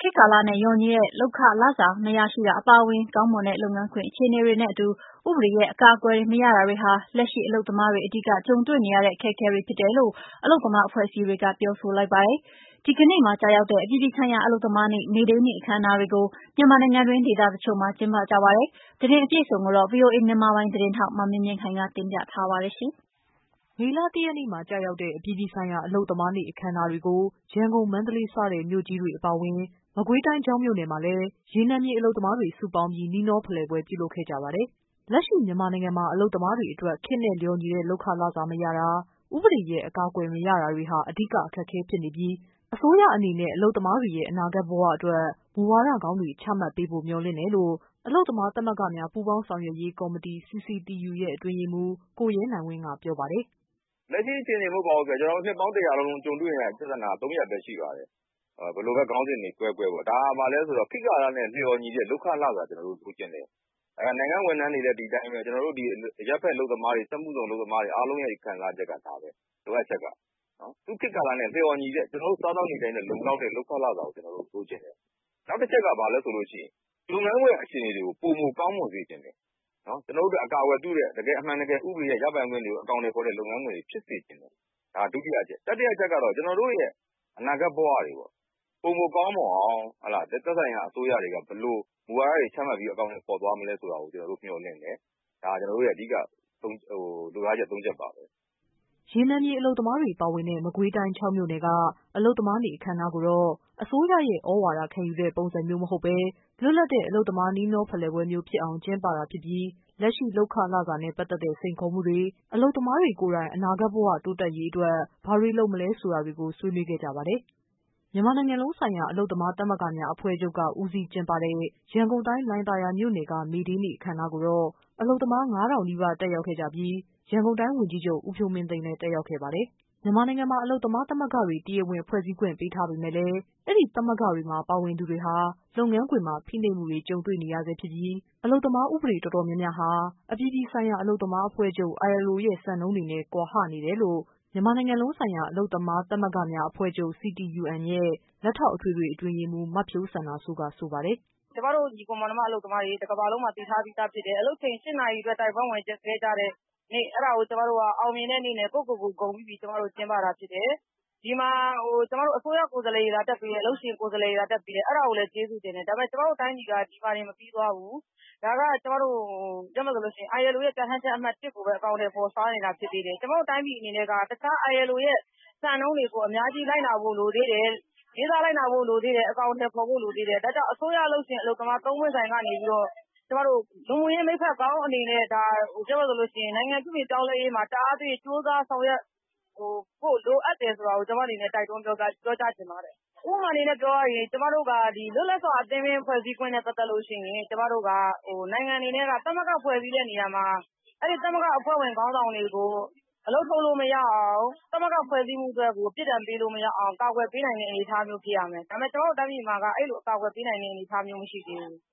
ခေတ်ကာလနဲ့လျော်ညီတဲ့လုပ်ခလစာမရရှိတာအပါအဝင်ကောင်းမွန်တဲ့လုပ်ငန်းခွင်အခြေအနေတွေနဲ့အတူဥပဒေရဲ့အကာအကွယ်မရတာတွေဟာလက်ရှိအလုပ်သမားတွေအဓိကကြုံတွေ့နေရတဲ့အခက်အခဲတွေဖြစ်တယ်လို့အလုပ်သမားအဖွဲ့အစည်းတွေကပြောဆိုလိုက်ပါတယ်။ဒီကနေ့မှာကျရောက်တဲ့အပြည်ပြည်ဆိုင်ရာအလုပ်သမားနေ့မေဒေးနေ့အခမ်းအနားတွေကိုမြန်မာနိုင်ငံတွင်းဒေသတချို့မှာကျင်းပကြပါတယ်။သတင်းအပြည့်အစုံကိုတော့ VOA မြန်မာပိုင်းသတင်းထောက်မမြင့်မြင့်ခိုင်ကတင်ပြထားပါတယ်ရှင်။မေလ ၁ ရက်နေ့မှာကျရောက်တဲ့အပြည်ပြည်ဆိုင်ရာအလုပ်သမားနေ့အခမ်းအနားတွေကိုရန်ကုန်၊မန္တလေးစတဲ့မြို့ကြီးတွေအပါအဝင်မကွေးတိုင်းချောင်းမြို့နယ်မှာလည်းရေနံမြေအလုပ်သမားတွေစုပေါင်းပြီးနှီးနှောဖလှယ်ပွဲပြုလုပ်ခဲ့ကြပါတယ်။လက်ရှိမြန်မာနိုင်ငံမှာအလုပ်သမားတွေအတွက်ခေတ်နဲ့လျော်ညီတဲ့လုပ်ခလစာမရတာ၊ဥပဒေရဲ့အကာအကွယ်မရတာတွေဟာအဓိကအခက်အခဲဖြစ်နေပြီးအစိုးရအနေနဲ့အလုပ်သမားတွေရဲ့အနာဂတ်ဘဝအတွက်မူဝါဒကောင်းတွေချမှတ်ပေးဖို့မျှော်လင့်တယ်လို့အလုပ်သမားသမဂ္ဂများပူးပေါင်းဆောင်ရွက်ရေးကော်မတီ CCTU ရဲ့အတွင်းရေးမှူးကိုရဲနိုင်ဝင်းကပြောပါတယ်။“လက်ရှိအခြေအနေမဟုတ်ပါဘူးခင်ဗျ။ကျနော်တို့နှစ်ပေါင်း100လုံးကြုံတွေ့နေရတဲ့ပြဿနာ3ရပ်ပဲရှိပါတယ်။ဘယ်လိုပဲခေါင်းစဉ်တွေကွဲကွဲပေါ့။ဒါကဘာလဲဆိုတော့ခေတ်ကာလနဲ့လျော်ညီတဲ့လုပ်ခလစာကျနော်တို့လိုချင်တယ်။နိုင်ငံဝန်ထမ်းတွေလည်းဒီအတိုင်းပဲကျနော်တို့ဒီအရပ်ဘက်အလုပ်သမားတွေစက်မှုဇုံအလုပ်သမားတွေအားလုံးရဲ့ခံစားချက်ကဒါပဲ။လိုအပ်ချက်ကသူ့ခေတ်ကာလနဲ့လျော်ညီတဲ့ကျနော်တို့စားသောက်နေထိုင်တဲ့လုံလောက်တဲ့လုပ်ခလစာကိုကျနော်တို့လိုချင်တယ်။နောက်တစ်ချက်ကဘာလဲဆိုလို့ရှိရင်လုပ်ငန်းခွင်အခြေအနေတွေကိုပိုမိုကောင်းမွန်စေချင်တယ်။ကျနော်တို့အတွက်အကာအကွယ်ပြုတဲ့တကယ်အမှန်တကယ်ဥပဒေရဲ့ရပိုင်ခွင့်တွေကိုအကောင်အထည်ဖော်တဲ့လုပ်ငန်းခွင်တွေဖြစ်စေချင်တယ်။ဒါဒုတိယအချက်။တတိယအချက်ကတော့ကျနော်တို့ရဲ့အနာဂတ်ဘဝတွေပေါ့။ပိုမိုကောင်းမွန်အောင်သက်ဆိုင်ရာအစိုးရတွေကဘယ်လိုမူဝါဒတွေချမှတ်ပြီးအကောင်အထည်ဖော်သွားမလဲဆိုတာကိုကျနော်တို့မျှော်လင့်တယ်။ဒါကျနော်တို့ရဲ့အဓိကလိုလားချက်3ချက်ပါပဲ။ ”ရေနံမြေအလုပ်သမားတွေပါဝင်တဲ့မကွေးတိုင်း6မြို့နယ်ကအလုပ်သမားနေ့အခမ်းအနားကိုတော့အစိုးရရဲ့သြဝါဒခံယူတဲ့ပုံစံမျိုးမဟုတ်ဘဲလွတ်လပ်တဲ့အလုပ်သမားနှီးနှောဖလှယ်ပွဲမျိုးဖြစ်အောင်ကျင်းပတာဖြစ်ပြီးလက်ရှိလုပ်ခလစာနဲ့ပတ်သက်တဲ့စိန်ခေါ်မှုတွေအလုပ်သမားတွေကိုယ်တိုင်အနာဂတ်ဘဝတိုးတက်ရေးအတွက်ဘာတွေလုပ်မလဲဆိုတာတွေကိုဆွေးနွေးခဲ့ကြပါတယ်။မြန်မာနိုင်ငံလုံးဆိုင်ရာအလုပ်သမားသမဂ္ဂများအဖွဲ့ချုပ်ကဦးစီးကျင်းပတဲ့ရန်ကုန်တိုင်းလှိုင်သာယာမြို့နယ်ကမေဒေးနေ့အခမ်းအနားကိုတော့အလုပ်သမား9000နီးပါးတက်ရောက်ခဲ့ကြပြီးရန်ကုန်တိုင်းဝန်ကြီးချုပ်ဦးဖြိုးမင်းသိန်းလည်းတက်ရောက်ခဲ့ပါတယ်။မြန်မာနိုင်ငံမှာအလုပ်သမားသမဂ္ဂတွေတရားဝင်ဖွဲ့စည်းခွင့်ပေးထားပေမဲ့လည်းအဲ့ဒီသမဂ္ဂတွေမှာပါဝင်သူတွေဟာလုပ်ငန်းခွင်မှာဖိနှိပ်မှုတွေကြုံတွေ့နေရဆဲဖြစ်ပြီးအလုပ်သမားဥပဒေတော်တော်များများဟာအပြည်ပြည်ဆိုင်ရာအလုပ်သမားအဖွဲ့ချုပ် ILO ရဲ့စံနှုန်းတွေနဲ့ကွာဟနေတယ်လို့မြန်မာနိုင်ငံလုံးဆိုင်ရာအလုပ်သမားသမဂ္ဂများအဖွဲ့ချုပ် CTUM ရဲ့လက်ထောက်အထွေထွေအတွင်းရေးမှူးမဖြိုးစန္ဒာစိုးကဆိုပါတယ်။“ကျမတို့ညီကိုမောင်နှမအလုပ်သမားတွေတကမ္ဘာလုံးမှာသိထားပြီးသားဖြစ်တယ်။အလုပ်ချိန်8နာရီအတွက်တိုက်ပွဲဝင်ခဲ့ကြတဲ့နေ့အဲ့ဒါကိုကျမတို့ကအောင်မြင်တဲ့နေ့နဲ့ကိုယ့်ကိုယ်ကိုဂုဏ်ပြုပြီးကျမတို့ကျင်းပတာဖြစ်တယ်။ဒီမှာကျမတို့အစိုးရကိုယ်စားလှယ်တွေလာတက်ပြီးတယ်အလုပ်ရှင်ကိုယ်စားလှယ်တွေလာတက်ပြီးတယ်အဲ့ဒါကိုလည်းကျေးဇူးတင်တယ်။ဒါပေမဲ့ကျမတို့တိုင်းပြည်ကဒီမှာတင်မပြီးသွားဘူး။ဒါကကျမတို့ပြောမယ်ဆိုလို့ရှိရင် ILO ရဲ့ပြဋ္ဌာန်းချက်အမှတ်1ကိုပဲအကောင်အထည်ဖော်ဆောင်နေတာဖြစ်သေးတယ်။ကျမတို့တိုင်းပြည်အနေနဲ့ကတခြား ILO ရဲ့စံနှုန်းတွေကိုအများကြီးလိုက်နာဖို့လိုသေးတယ်။လေးစားလိုက်နာဖို့လိုသေးတယ်အကောင်အထည်ဖော်ဖို့လိုသေးတယ်။ဒါကြောင့်အစိုးရအလုပ်ရှင်အလုပ်သမား3ပွင့်ဆိုင်ကနေပြီးတော့ကျမတို့လူမှုရေးမိတ်ဖက်ကောင်းအနေနဲ့ဒါပြောမယ်ဆိုလို့ရှိရင်နိုင်ငံပြုပြင်ပြောင်းလဲရေးမှာတအားပြီးစူးစမ်းဆောင်ရွက်ဖို့လိုအပ်တယ်ဆိုတာကိုကျမအနေနဲ့တိုက်တွန်းပြောကြားချင်ပါတယ်။ဥပမာအနေနဲ့ပြောရရင်ကျမတို့ကဒီလွတ်လပ်စွာအသင်းပင်ဖွဲ့စည်းခွင့်နဲ့ပတ်သက်လို့ရှိရင်ကျမတို့ကနိုင်ငံအနေနဲ့ကသမဂ္ဂဖွဲ့စည်းတဲ့နေရာမှာအဲ့ဒီသမဂ္ဂအဖွဲ့ဝင်ခေါင်းဆောင်တွေကိုအလုပ်ထုတ်လို့မရအောင်သမဂ္ဂဖွဲ့စည်းမှုအတွက်ကိုပြစ်ဒဏ်ပေးလို့မရအောင်ကာကွယ်ပေးနိုင်တဲ့အနေအထားမျိုးဖြစ်ရမယ်။ဒါပေမဲ့ကျမတို့တိုင်းပြည်မှာကအဲ့လိုကာကွယ်ပေးနိုင်တဲ့အနေအထားမျိုးမရှိသေးဘူး။”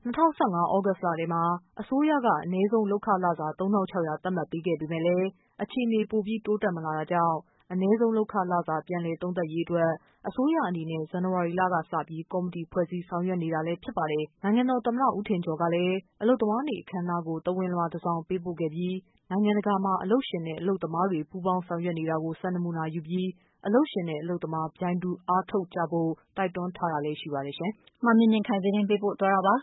2015 သြဂုတ်လထဲမှာအစိုးရကအနည်းဆုံးလုပ်ခလစာ3600သတ်မှတ်ပေးခဲ့ပေမဲ့လည်းအခြေအနေပိုပြီးတိုးတက်မလာတာကြောင့်အနည်းဆုံးလုပ်ခလစာပြန်လည်သုံးသပ်ရေးအတွက်အစိုးရအနေနဲ့ဇန်နဝါရီလကစပြီးကော်မတီဖွဲ့စည်းဆောင်ရွက်နေတာလည်းဖြစ်ပါတယ်။နိုင်ငံတော်သမ္မတဦးထင်ကျော်ကလည်းအလုပ်သမားနေ့အခမ်းအနားကိုသဝဏ်လွှာတစ်စောင်ပေးပို့ခဲ့ပြီးနိုင်ငံတကာမှာအလုပ်ရှင်နဲ့အလုပ်သမားတွေပူးပေါင်းဆောင်ရွက်နေတာကိုစံနမူနာယူပြီးအလုပ်ရှင်နဲ့အလုပ်သမားပြိုင်တူအားထုတ်ကြဖို့တိုက်တွန်းထားတာလည်းရှိပါတယ်ရှင်။မမြင့်မြင့်ခိုင်သတင်းပေးပို့သွားတာပါ